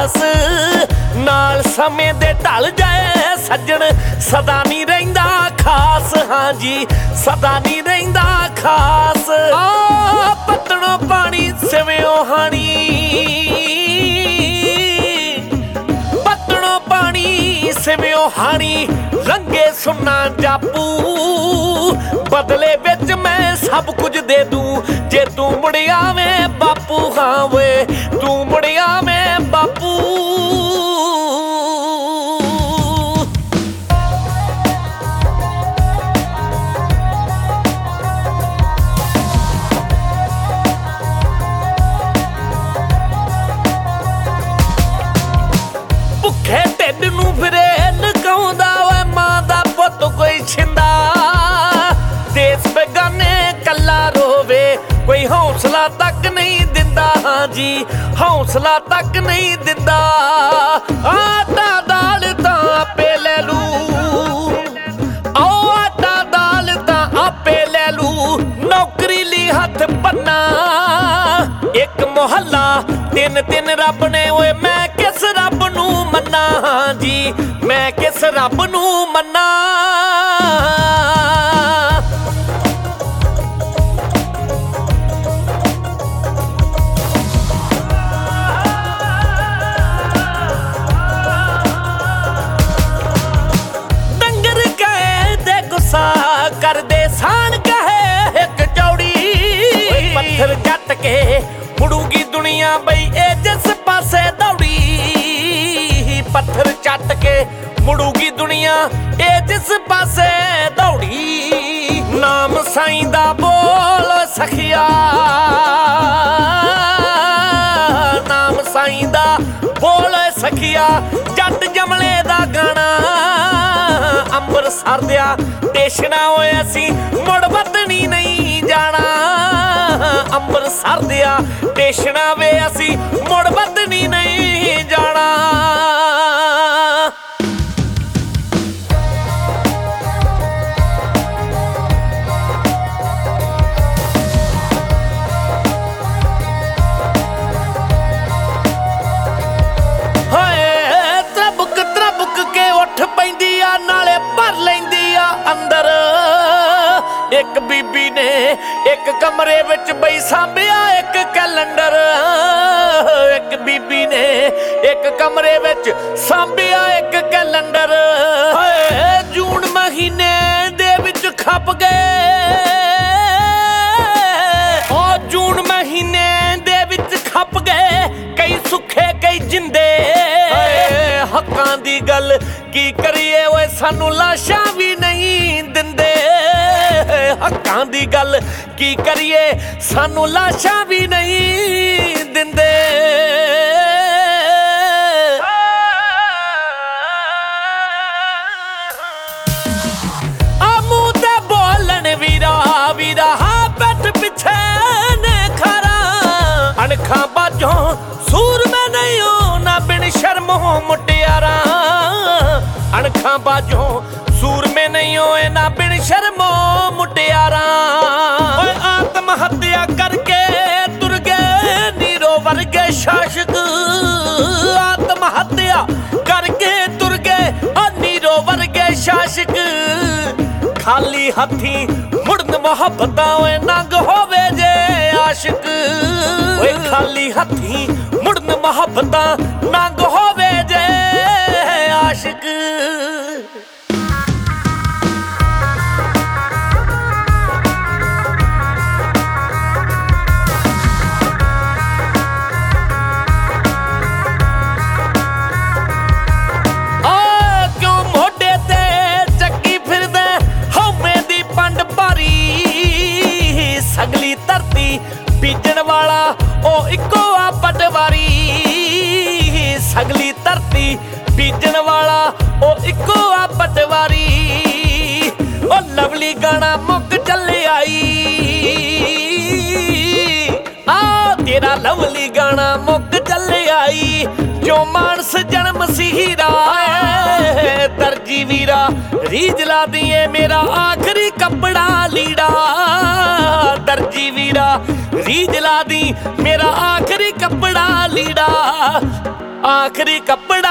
खास नाल समय दे ढल जाए सज्जन सदा नहीं रहिंदा खास। हाँ जी सदा नहीं रहिंदा खास। पत्तणों पानी सिवियों हानी, पत्तणों पानी सिवियों हानी रंगे सुन्ना जापू। बदले विच मैं सब कुछ दे दूं जे तू मुड़ आवें बापू। हाँ वे तू मुड़ आवें बापू। भुखे ढिड नूं फिरे लकाउंदा वे मां दा पुत्त कोई छिंदा। देस बेगाने कल्ला रोवे कोई हौसला तक नहीं दिंदा। हाँ जी हौसला तक नहीं दिंदा। आटा दाल तां आपे ले लू, आओ आटा दाल तां आपे ले लू। नौकरी ली हथ पन्ना एक मुहल्ला तिन तिन रब ने। ओए मैं किस रब नू मन्ना। हाँ जी मैं किस रब नू मन्ना। कर दे सान कहे एक चौड़ी। पत्थर जट के मुड़ूगी दुनिया बई ए जिस पासे दौड़ी। पत्थर चट के मुड़ूगी दुनिया ए जिस पासे दौड़ी। नाम साईं दा बोल सखिया, नाम साईं दा बोल सखिया। जट जमले दा गाना अंबरसर दिया स्टेशना होए असी मुड़ बदनी नहीं जाना। अंबरसर दिया स्टेशना वे असी मुड़ बदनी नहीं जाना। त्रबुक के उठ पैंदी आ नाले भर लैंदी आ अंदर। एक बीबी ने एक कमरे विच बई सांभिया एक कैलेंडर। एक बीबी ने एक कमरे विच सांभिया एक कैलेंडर। जून महीने दे विच खप गए, और जून महीने दे विच खप गए कई सुखे कई जिंदे। हक्कां दी गल की करिए ओए सानू लाशां भी नहीं दिंदे। हक्कां दी गल की करिए सानू लाशां भी नहीं दिंदे। आ मूंह ते बोलन वीरा वीरा हाँ बैठ पिछे ने खरा। अणखां बाजों सूर में नहीं हो ना बिन शर्म हो मुटियारा। अणखां बाजों सूर में नहीं होए ना बिन शर्म हो मुटियारा। आत्महत्या करके तुर गए नीरो वर्गे शासक। आत्महत्या करके तुर गए नीरो वर्गे शासक। खाली हथी मुड़न मोहब्बतां ओए नंग होवे जे आशिक। ओए खाली हथी मुड़न मोहब्बतां नंग होवे जे आशिक। सगली धरती बीजण वाला ओ इको आ पटवारी। सगली धरती बीजण वाला ओ इको आ पटवारी। ओ लवली गाना मुक चले आई। आ तेरा लवली गाना मुक चले आई। जो मानस जन्म सी हीरा दर्जी वीरा रीज ला दिए मेरा आखिरी कपड़ा लीड़ा। दर्जी वीरा रीज ला दी मेरा आखिरी कपड़ा लीड़ा। ਆਖਰੀ ਕੱਪੜਾ